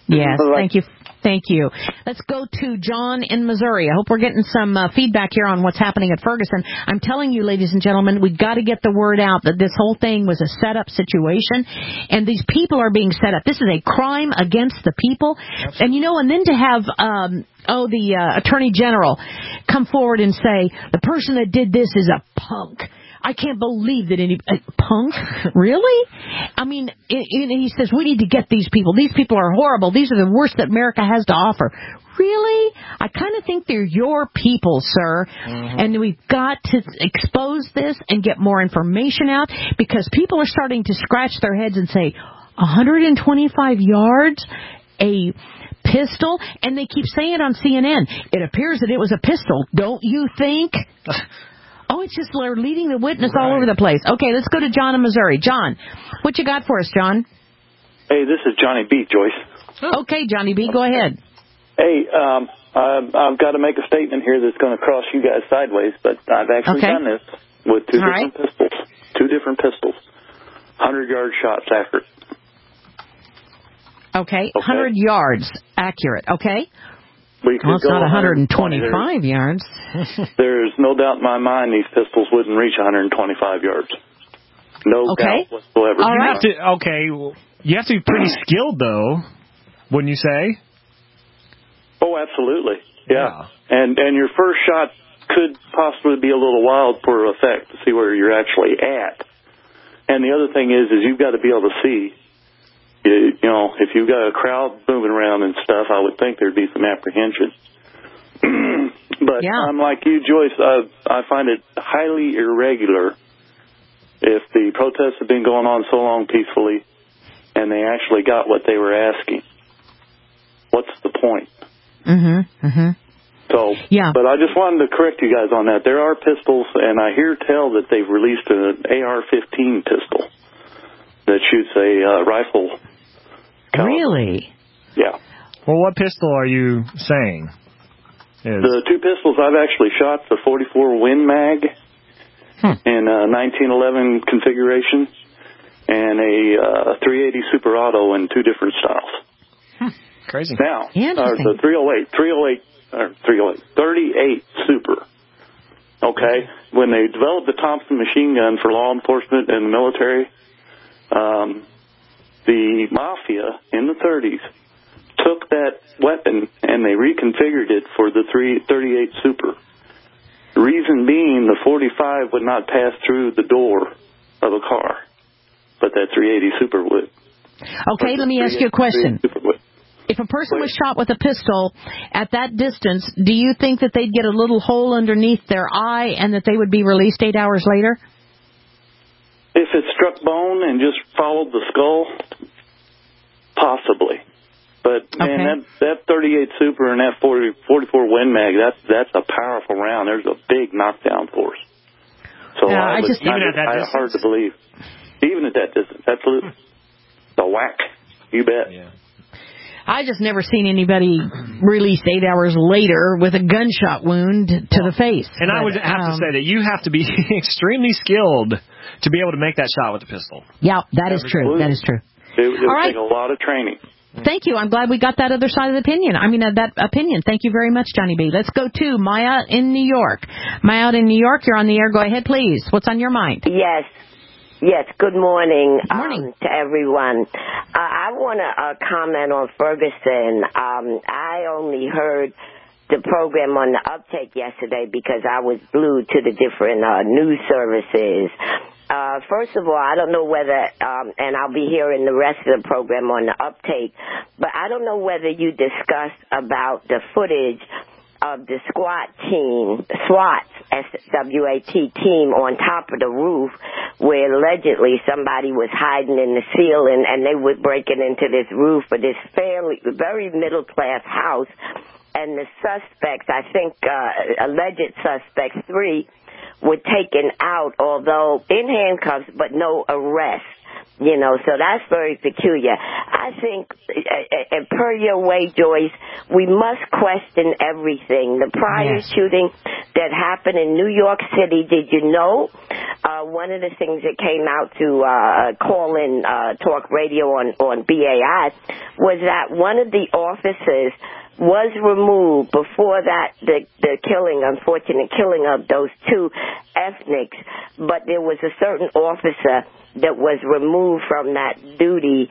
Yes, thank you. Thank you. Let's go to John in Missouri. I hope we're getting some feedback here on what's happening at Ferguson. I'm telling you, ladies and gentlemen, we've got to get the word out that this whole thing was a set-up situation, and these people are being set up. This is a crime against the people. Absolutely. And then to have the Attorney General come forward and say, the person that did this is a punk. I can't believe that any punk. Really? I mean, he says we need to get these people. These people are horrible. These are the worst that America has to offer. Really? I kind of think they're your people, sir. Mm-hmm. And we've got to expose this and get more information out, because people are starting to scratch their heads and say, 125 yards, a pistol, and they keep saying it on CNN. It appears that it was a pistol. Don't you think? Oh, it's just they're leading the witness all over the place. Okay, let's go to John in Missouri. John, what you got for us, John? Hey, this is Johnny B, Joyce. Okay, Johnny B, go ahead. Hey, I've got to make a statement here that's going to cross you guys sideways, but I've actually done this with two different pistols. 2 different pistols. 100-yard shots accurate. Okay, 100 yards accurate. Okay. Well, it's not 125 yards. There's no doubt in my mind these pistols wouldn't reach 125 yards. No doubt whatsoever. All right. You have to be pretty skilled, though, wouldn't you say? Oh, absolutely. Yeah. And your first shot could possibly be a little wild for effect to see where you're actually at. And the other thing is you've got to be able to see. You know, if you've got a crowd moving around and stuff, I would think there'd be some apprehension. But I'm like you, Joyce. I find it highly irregular if the protests have been going on so long peacefully and they actually got what they were asking. What's the point? So, but I just wanted to correct you guys on that. There are pistols, and I hear tell that they've released an AR-15 pistol that shoots a rifle. Really? Yeah. Well, what pistol are you saying? The 2 pistols I've actually shot, the 44 Win Mag in a 1911 configuration, and a 380 Super Auto in 2 different styles. Crazy. Now, the 38 Super. Okay? When they developed the Thompson machine gun for law enforcement and the military, the Mafia in the 30s took that weapon and they reconfigured it for the 38 Super. The reason being the 45 would not pass through the door of a car, but that 380 Super would. Okay, let me ask you a question. If a person was shot with a pistol at that distance, do you think that they'd get a little hole underneath their eye and that they would be released 8 hours later? If it struck bone and just followed the skull, possibly. But, man, that 38 Super and that 44 Win Mag, that's a powerful round. There's a big knockdown force. So even at that distance? Hard to believe. Even at that distance, absolutely. The whack, you bet. Yeah. I just never seen anybody released 8 hours later with a gunshot wound to the face. And I would have to say that you have to be extremely skilled to be able to make that shot with a pistol. Yeah, that is true. That is true. It would take a lot of training. Thank you. I'm glad we got that other side of the opinion. that opinion. Thank you very much, Johnny B. Let's go to Maya in New York. Maya out in New York, you're on the air. Go ahead, please. What's on your mind? Yes, good morning, to everyone. I want to comment on Ferguson. I only heard the program on the uptake yesterday because I was glued to the different news services. First of all, I don't know whether, and I'll be hearing the rest of the program on the uptake, but I don't know whether you discussed about the footage of the SWAT, SWAT team on top of the roof where allegedly somebody was hiding in the ceiling and they were breaking into this roof of this very middle-class house. And the suspects, I think alleged suspects, 3, were taken out, although in handcuffs, but no arrest. So that's very peculiar. I think, per your way, Joyce, we must question everything. The prior shooting that happened in New York City, did you know? One of the things that came out to call in talk radio on BAI was that one of the officers was removed before that, the unfortunate killing of those two ethnics, but there was a certain officer that was removed from that duty.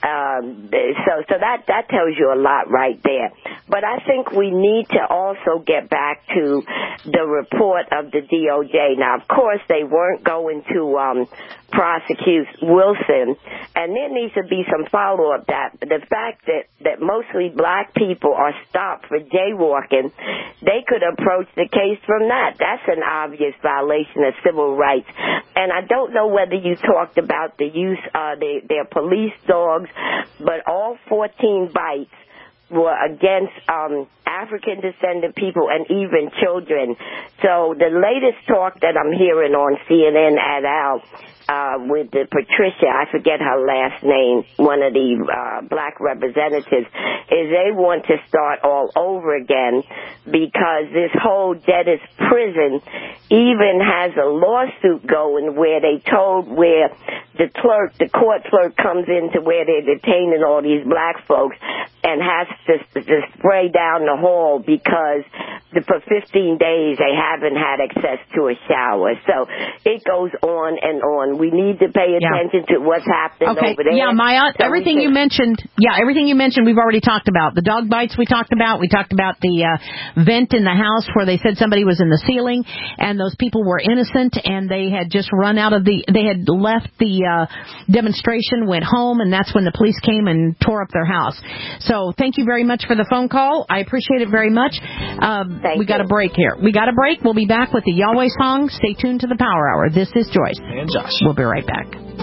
So that tells you a lot right there. But I think we need to also get back to the report of the DOJ. Now, of course, they weren't going to prosecute Wilson, and there needs to be some follow-up. That the fact that mostly black people are stopped for jaywalking, they could approach the case from that. That's an obvious violation of civil rights. And I don't know whether you talked about the use of their police dogs, but all 14 bites were against African descendant people and even children. So the latest talk that I'm hearing on CNN et al. With the Patricia, I forget her last name, one of the black representatives, is they want to start all over again because this whole debtor's prison even has a lawsuit going where they told where the court clerk comes into where they're detaining all these black folks and has to spray down the hall because for 15 days they haven't had access to a shower. So it goes on and on. We need to pay attention to what's happening over there. Yeah, Maya, everything you mentioned, we've already talked about. The dog bites we talked about. We talked about the vent in the house where they said somebody was in the ceiling and those people were innocent and they had just they had left the demonstration, went home, and that's when the police came and tore up their house. So thank you very much for the phone call. I appreciate it very much. We got a break here. We'll be back with the Yahweh song. Stay tuned to the Power Hour. This is Joyce. And Josh. We'll be right back.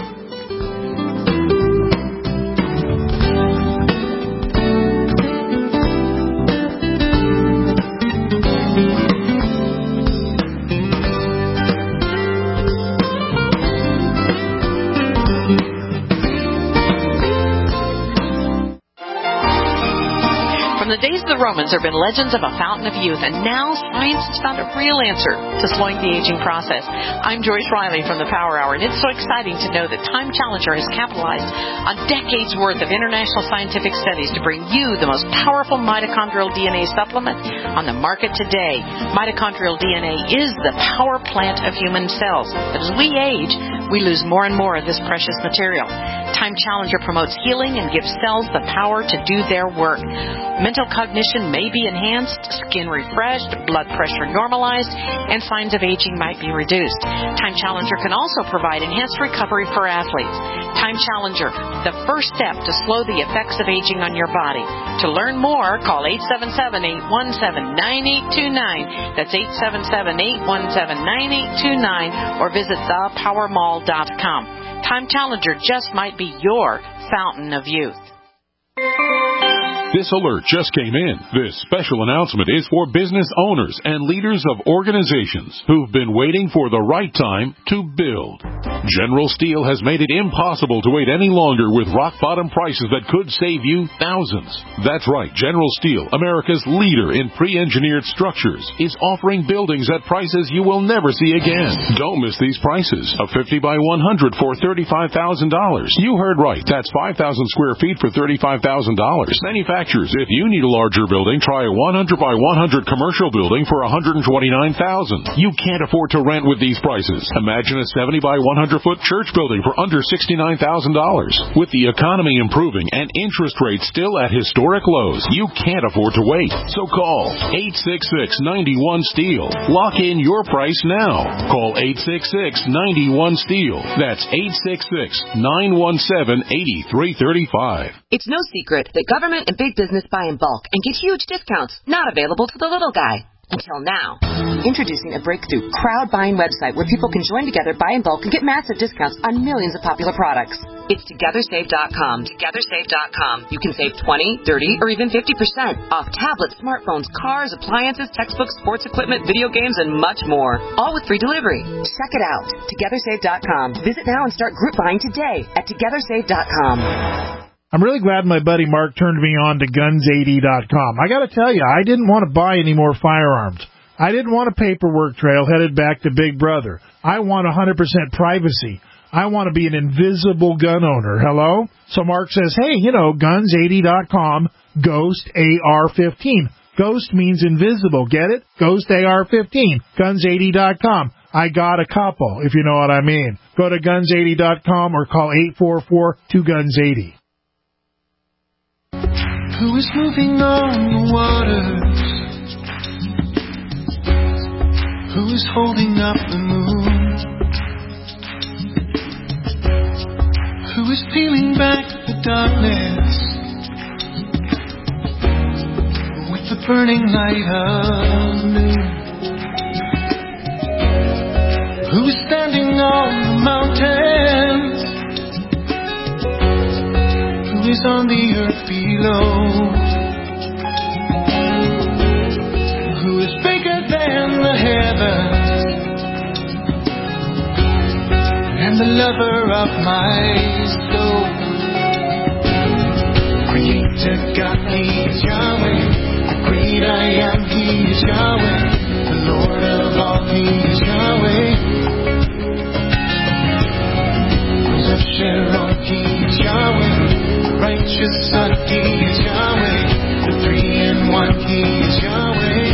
From the days of the Romans, there have been legends of a fountain of youth, and now science has found a real answer to slowing the aging process. I'm Joyce Riley from the Power Hour, and it's so exciting to know that Time Challenger has capitalized on decades' worth of international scientific studies to bring you the most powerful mitochondrial DNA supplement on the market today. Mitochondrial DNA is the power plant of human cells. But as we age, we lose more and more of this precious material. Time Challenger promotes healing and gives cells the power to do their work. Mental cognition may be enhanced, skin refreshed, blood pressure normalized, and signs of aging might be reduced. Time Challenger can also provide enhanced recovery for athletes. Time Challenger, the first step to slow the effects of aging on your body. To learn more, call 877-817-9829. That's 877-817-9829, or visit thepowermall.com. Time Challenger just might be your fountain of youth. This alert just came in. This special announcement is for business owners and leaders of organizations who've been waiting for the right time to build. General Steel has made it impossible to wait any longer with rock-bottom prices that could save you thousands. That's right. General Steel, America's leader in pre-engineered structures, is offering buildings at prices you will never see again. Don't miss these prices. A 50 by 100 for $35,000. You heard right. That's 5,000 square feet for $35,000. Manufacturers, if you need a larger building, try a 100 by 100 commercial building for $129,000. You can't afford to rent with these prices. Imagine a 70 by 100 foot church building for under $69,000. With the economy improving and interest rates still at historic lows, you can't afford to wait. So call 866-91-STEEL. Lock in your price now. Call 866-91-STEEL. That's 866-917-8335. It's no secret that government and big business buy in bulk and get huge discounts, not available to the little guy. Until now. Introducing a breakthrough crowd buying website where people can join together, buy in bulk, and get massive discounts on millions of popular products. It's TogetherSave.com. TogetherSave.com. You can save 20, 30, or even 50% off tablets, smartphones, cars, appliances, textbooks, sports equipment, video games, and much more. All with free delivery. Check it out. TogetherSave.com. Visit now and start group buying today at TogetherSave.com. I'm really glad my buddy Mark turned me on to Guns80.com. I got to tell you, I didn't want to buy any more firearms. I didn't want a paperwork trail headed back to Big Brother. I want 100% privacy. I want to be an invisible gun owner. Hello? So Mark says, hey, Guns80.com, Ghost AR-15. Ghost means invisible. Get it? Ghost AR-15. Guns80.com. I got a couple, if you know what I mean. Go to Guns80.com or call 844-2GUNS80. Who is moving on the waters? Who is holding up the moon? Who is peeling back the darkness with the burning light of noon? Who is standing on the mountains? Is on the earth below? Who is bigger than the heavens and the lover of my soul? Creator God, He is Yahweh. The great I am, He is Yahweh. The Lord of all, He is Yahweh. Rose of Sharon, He is Yahweh. Righteous Son, He is Yahweh. The 3-in-1, He is Yahweh.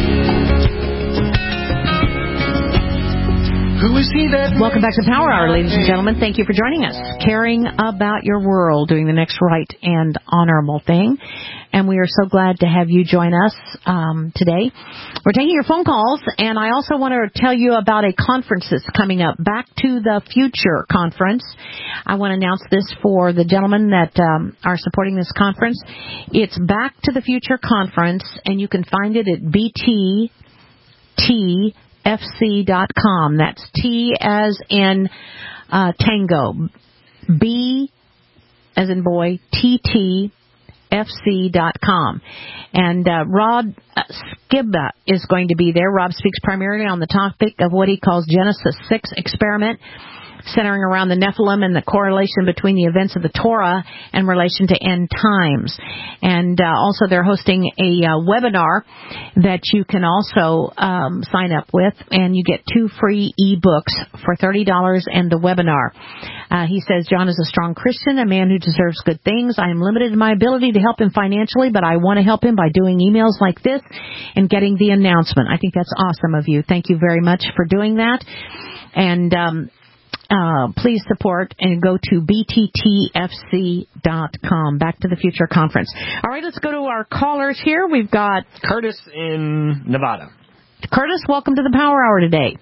Who is He that... Welcome back to Power Hour, ladies and gentlemen. Thank you for joining us. Caring about your world, doing the next right and honorable thing. And we are so glad to have you join us today. We're taking your phone calls, and I also want to tell you about a conference that's coming up, Back to the Future Conference. I want to announce this for the gentlemen that are supporting this conference. It's Back to the Future Conference, and you can find it at BTTFC.com. That's T as in Tango, B as in boy, TTFC.com. And Rod Skibba is going to be there. Rob speaks primarily on the topic of what he calls Genesis 6 experiment, centering around the Nephilim and the correlation between the events of the Torah and relation to end times. And also they're hosting a webinar that you can also sign up with, and you get 2 free ebooks for $30 and the webinar. He says, John is a strong Christian, a man who deserves good things. I am limited in my ability to help him financially, but I want to help him by doing emails like this and getting the announcement. I think that's awesome of you. Thank you very much for doing that. And please support and go to bttfc.com. Back to the Future Conference. All right, let's go to our callers here. We've got Curtis in Nevada. Curtis, welcome to the Power Hour today.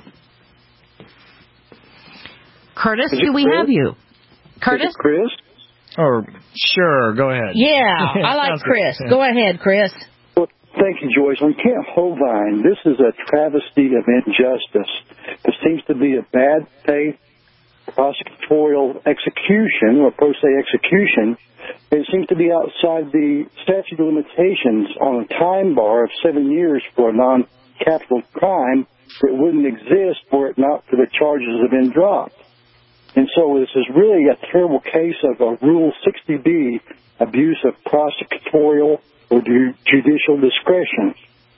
Curtis, do we have you? Curtis? Is it Chris? Oh, sure. Go ahead. Yeah, I like Chris. Good. Go ahead, Chris. Well, thank you, Joyce. On Kent Hovind, this is a travesty of injustice. There seems to be a bad faith prosecutorial execution, or pro se execution. It seems to be outside the statute of limitations on a time bar of 7 years for a non-capital crime. It wouldn't exist were it not for the charges have been dropped. And so this is really a terrible case of a Rule 60B, abuse of prosecutorial or judicial discretion.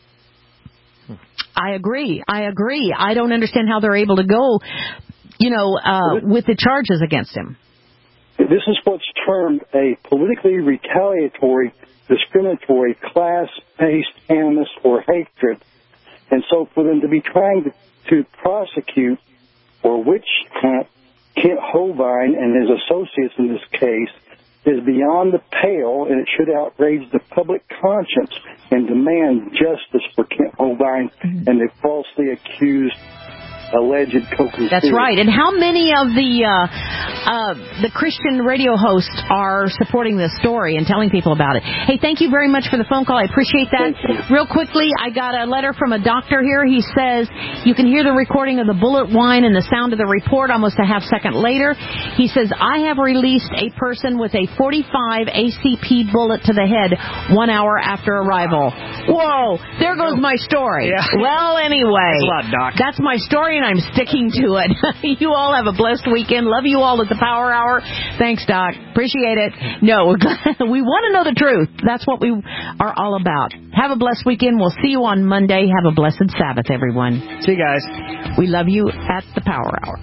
I agree. I don't understand how they're able to go, with the charges against him. This is what's termed a politically retaliatory, discriminatory, class-based animus or hatred. And so for them to be trying to prosecute or witch hunt Kent Hovind and his associates in this case is beyond the pale, and it should outrage the public conscience and demand justice for Kent Hovind and the falsely accused alleged co-conspirator. That's right. And how many of the the Christian radio hosts are supporting this story and telling people about it. Hey, thank you very much for the phone call. I appreciate that. Real quickly, I got a letter from a doctor here. He says you can hear the recording of the bullet whine and the sound of the report almost a half second later. He says, I have released a person with a 45 ACP bullet to the head 1 hour after arrival. Whoa, there goes my story. Yeah. Well, anyway, Thanks a lot, Doc. that's my story, and I'm sticking to it. You all have a blessed weekend. Love you all at the Power Hour. Thanks, Doc. Appreciate it. No, we want to know the truth. That's what we are all about. Have a blessed weekend. We'll see you on Monday. Have a blessed Sabbath, everyone. See you guys. We love you at the Power Hour.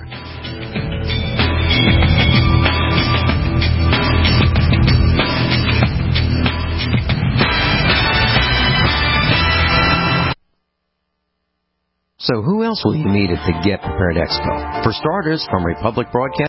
So who else will you meet at the Get Prepared Expo? For starters, from Republic Broadcasting,